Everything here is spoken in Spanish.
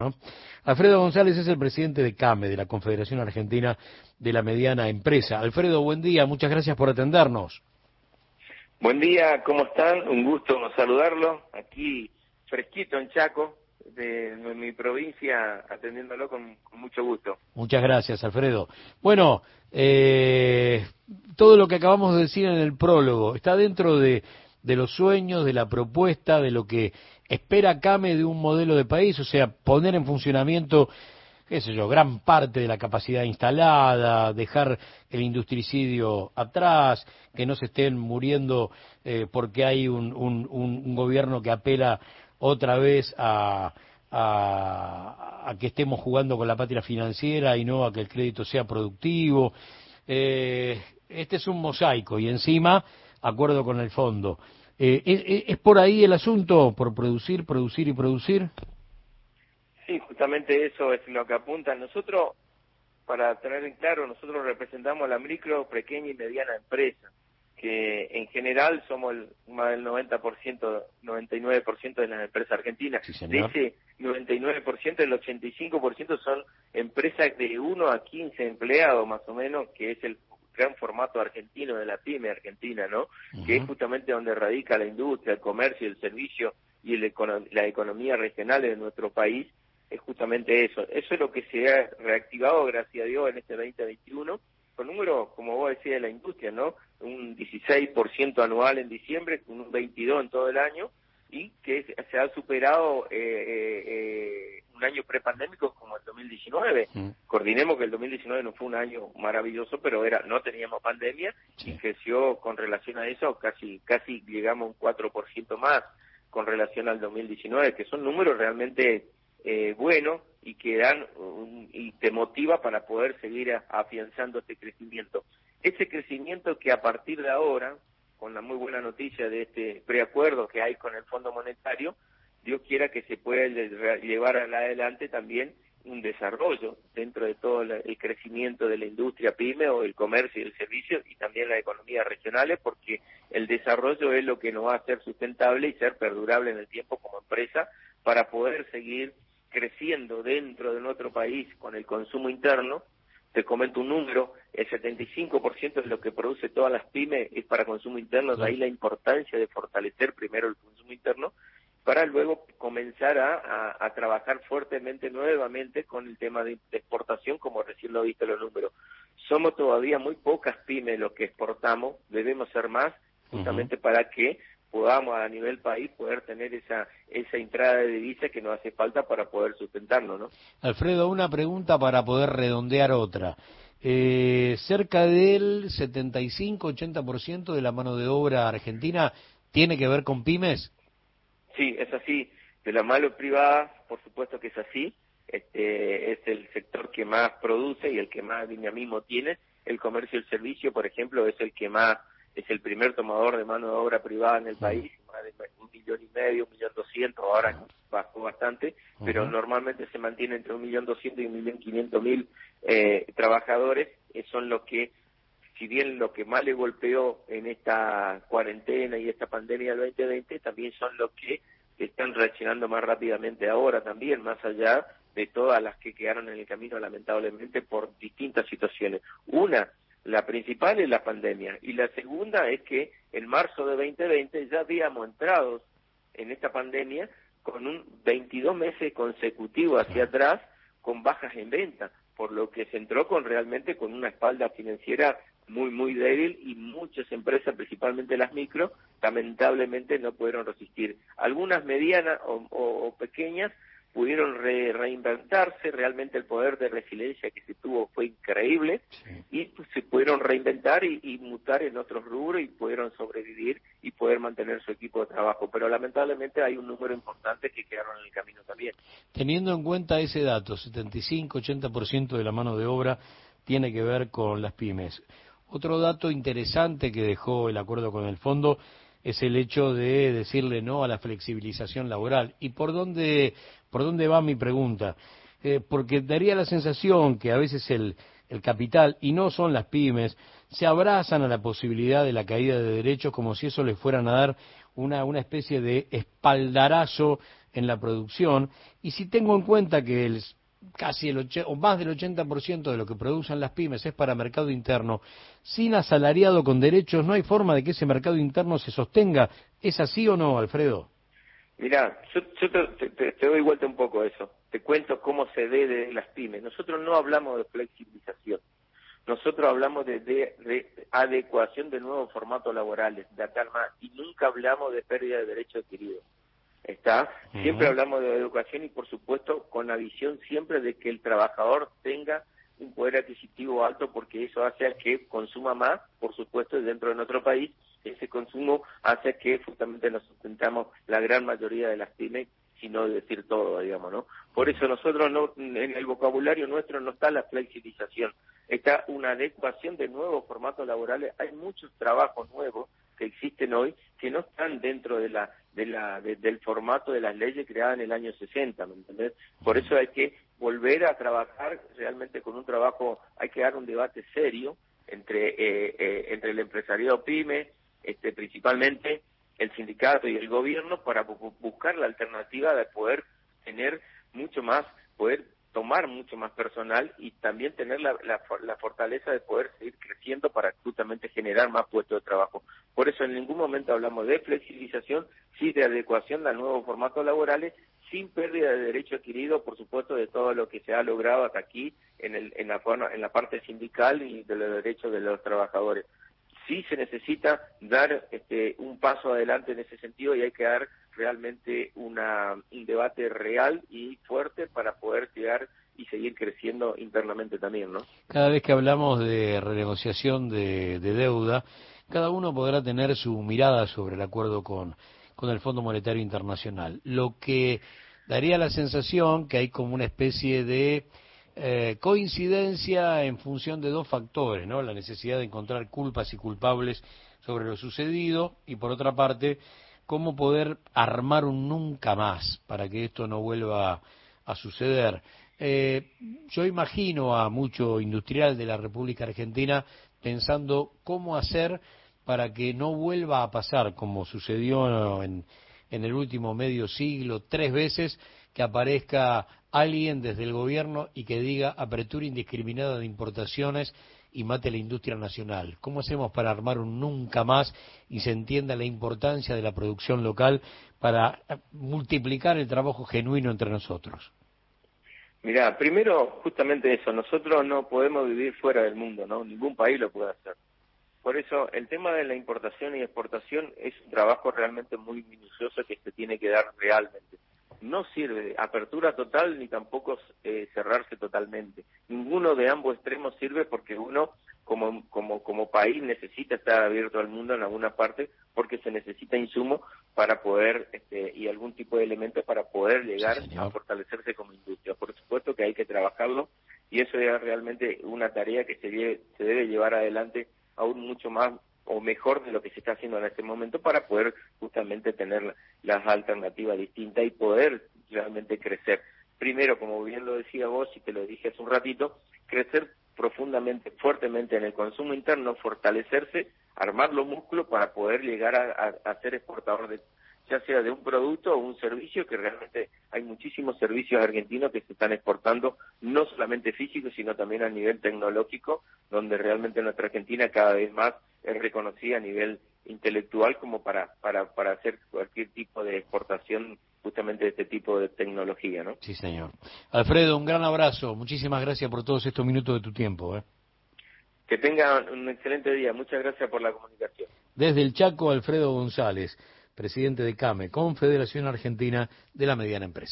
¿no? Alfredo González es el presidente de CAME, de la Confederación Argentina de la Mediana Empresa. Alfredo, buen día, muchas gracias por atendernos. Buen día, ¿cómo están? Un gusto saludarlo. Aquí fresquito en Chaco, de mi provincia, atendiéndolo con mucho gusto. Muchas gracias, Alfredo. Bueno, todo lo que acabamos de decir en el prólogo está dentro de los sueños, de la propuesta, de lo que espera CAME de un modelo de país, o sea, poner en funcionamiento, qué sé yo, gran parte de la capacidad instalada, dejar el industricidio atrás, que no se estén muriendo porque hay un gobierno que apela otra vez a que estemos jugando con la patria financiera y no a que el crédito sea productivo. Este es un mosaico y encima acuerdo con el fondo. ¿Es por ahí el asunto? ¿Por producir, producir y producir? Sí, justamente eso es lo que apunta. Nosotros, para tener en claro, nosotros representamos a la micro, pequeña y mediana empresa, que en general somos más del 90%, 99% de las empresas argentinas. Sí, De ese 99%, el 85% son empresas de 1 a 15 empleados, más o menos, que es el gran formato argentino de la pyme argentina, ¿no? Que es justamente donde radica la industria, el comercio, el servicio y la economía regional de nuestro país. Es justamente eso. Eso es lo que se ha reactivado, gracias a Dios, en este 2021, con números, como vos decías, de la industria, ¿no? Un 16% anual en diciembre, un 22% en todo el año, y que se ha superado un año prepandémico como el 2019. Coordinemos que el 2019 no fue un año maravilloso, pero no teníamos pandemia, y creció con relación a eso, casi llegamos a un 4% más con relación al 2019, que son números realmente bueno y que dan y te motiva para poder seguir afianzando este crecimiento. Ese crecimiento que a partir de ahora, con la muy buena noticia de este preacuerdo que hay con el Fondo Monetario, Dios quiera que se pueda llevar adelante también un desarrollo dentro de todo el crecimiento de la industria pyme o el comercio y el servicio y también las economías regionales, porque el desarrollo es lo que nos va a hacer sustentable y ser perdurable en el tiempo como empresa para poder seguir creciendo dentro de nuestro país con el consumo interno. Te comento un número, el 75% de lo que produce todas las pymes es para consumo interno, de ahí la importancia de fortalecer primero el consumo interno para luego comenzar a trabajar fuertemente nuevamente con el tema de exportación, como recién lo viste los números. Somos todavía muy pocas pymes los que exportamos, debemos ser más, justamente para que podamos a nivel país poder tener esa entrada de divisas que nos hace falta para poder sustentarnos, ¿no? Alfredo, una pregunta para poder redondear otra. Cerca del 75-80% de la mano de obra argentina tiene que ver con pymes. Sí, es así. De la mano privada, por supuesto que es así. Es el sector que más produce y el que más dinamismo tiene. El comercio y el servicio, por ejemplo, es el primer tomador de mano de obra privada en el país, más de 1,5 millones, 1.200.000, ahora bajó bastante, pero normalmente se mantiene entre 1.200.000 y 1.500.000 trabajadores. Son los que, si bien lo que más le golpeó en esta cuarentena y esta pandemia del 2020, también son los que están reaccionando más rápidamente ahora también, más allá de todas las que quedaron en el camino lamentablemente por distintas situaciones. La principal es la pandemia, y la segunda es que en marzo de 2020 ya habíamos entrado en esta pandemia con un 22 meses consecutivos hacia atrás con bajas en venta, por lo que se entró realmente con una espalda financiera muy débil, y muchas empresas, principalmente las micro, lamentablemente no pudieron resistir. Algunas medianas o pequeñas pudieron reinventarse. Realmente el poder de resiliencia que se tuvo fue increíble, y pues, se pudieron reinventar y mutar en otros rubros, y pudieron sobrevivir y poder mantener su equipo de trabajo, pero lamentablemente hay un número importante que quedaron en el camino también. Teniendo en cuenta ese dato, 75-80% de la mano de obra tiene que ver con las pymes. Otro dato interesante que dejó el acuerdo con el fondo es el hecho de decirle no a la flexibilización laboral. ¿Y por dónde va mi pregunta? Porque daría la sensación que a veces el capital, y no son las pymes, se abrazan a la posibilidad de la caída de derechos como si eso les fueran a dar una especie de espaldarazo en la producción, y si tengo en cuenta que o más del 80% de lo que producen las pymes es para mercado interno, sin asalariado con derechos, no hay forma de que ese mercado interno se sostenga. ¿Es así o no, Alfredo? Mirá, yo te doy vuelta un poco a eso. Te cuento cómo se ve de las pymes. Nosotros no hablamos de flexibilización. Nosotros hablamos de adecuación de nuevos formatos laborales, de atar más, y nunca hablamos de pérdida de derechos adquiridos. Siempre hablamos de educación y, por supuesto, con la visión siempre de que el trabajador tenga un poder adquisitivo alto, porque eso hace a que consuma más, por supuesto, dentro de nuestro país. Ese consumo hace que justamente nos sustentamos la gran mayoría de las pymes, si no decir todo, digamos, ¿no? Por eso nosotros en el vocabulario nuestro no está la flexibilización, está una adecuación de nuevos formatos laborales. Hay muchos trabajos nuevos que existen hoy que no están dentro del formato de las leyes creadas en el año 60, ¿me entendés? Por eso hay que volver a trabajar realmente con un trabajo, hay que dar un debate serio entre el empresariado pyme, principalmente el sindicato y el gobierno, para buscar la alternativa de poder tener mucho más, poder tomar mucho más personal y también tener la fortaleza de poder seguir creciendo para justamente generar más puestos de trabajo. Por eso en ningún momento hablamos de flexibilización, sí de adecuación a nuevos formatos laborales, sin pérdida de derecho adquirido, por supuesto, de todo lo que se ha logrado hasta aquí en la parte sindical y de los derechos de los trabajadores. Sí se necesita dar un paso adelante en ese sentido, y hay que dar realmente un debate real y fuerte para poder llegar y seguir creciendo internamente también, ¿no? Cada vez que hablamos de renegociación de deuda, cada uno podrá tener su mirada sobre el acuerdo con el Fondo Monetario Internacional. Lo que daría la sensación que hay como una especie de coincidencia en función de dos factores, ¿no? La necesidad de encontrar culpas y culpables sobre lo sucedido, y por otra parte, cómo poder armar un nunca más para que esto no vuelva a suceder. Yo imagino a mucho industrial de la República Argentina pensando cómo hacer para que no vuelva a pasar como sucedió en el último medio siglo, 3 veces, que aparezca alguien desde el gobierno y que diga apertura indiscriminada de importaciones y mate la industria nacional. ¿Cómo hacemos para armar un nunca más y se entienda la importancia de la producción local para multiplicar el trabajo genuino entre nosotros? Mirá, primero, justamente eso, nosotros no podemos vivir fuera del mundo, ¿no? Ningún país lo puede hacer. Por eso, el tema de la importación y exportación es un trabajo realmente muy minucioso que se tiene que dar realmente. No sirve apertura total ni tampoco cerrarse totalmente. Ninguno de ambos extremos sirve, porque uno como país necesita estar abierto al mundo en alguna parte, porque se necesita insumo para poder y algún tipo de elementos para poder llegar a fortalecerse como industria. Por supuesto que hay que trabajarlo, y eso es realmente una tarea que se debe llevar adelante aún mucho más o mejor de lo que se está haciendo en este momento, para poder justamente tener las alternativas distintas y poder realmente crecer. Primero, como bien lo decía vos y te lo dije hace un ratito, crecer profundamente, fuertemente en el consumo interno, fortalecerse, armar los músculos para poder llegar a ser exportador ya sea de un producto o un servicio, que realmente hay muchísimos servicios argentinos que se están exportando, no solamente físicos, sino también a nivel tecnológico, donde realmente nuestra Argentina cada vez más es reconocida a nivel intelectual como para hacer cualquier tipo de exportación justamente de este tipo de tecnología, ¿no? Sí, señor. Alfredo, un gran abrazo. Muchísimas gracias por todos estos minutos de tu tiempo. Que tengan un excelente día. Muchas gracias por la comunicación. Desde el Chaco, Alfredo González, presidente de CAME, Confederación Argentina de la Mediana Empresa.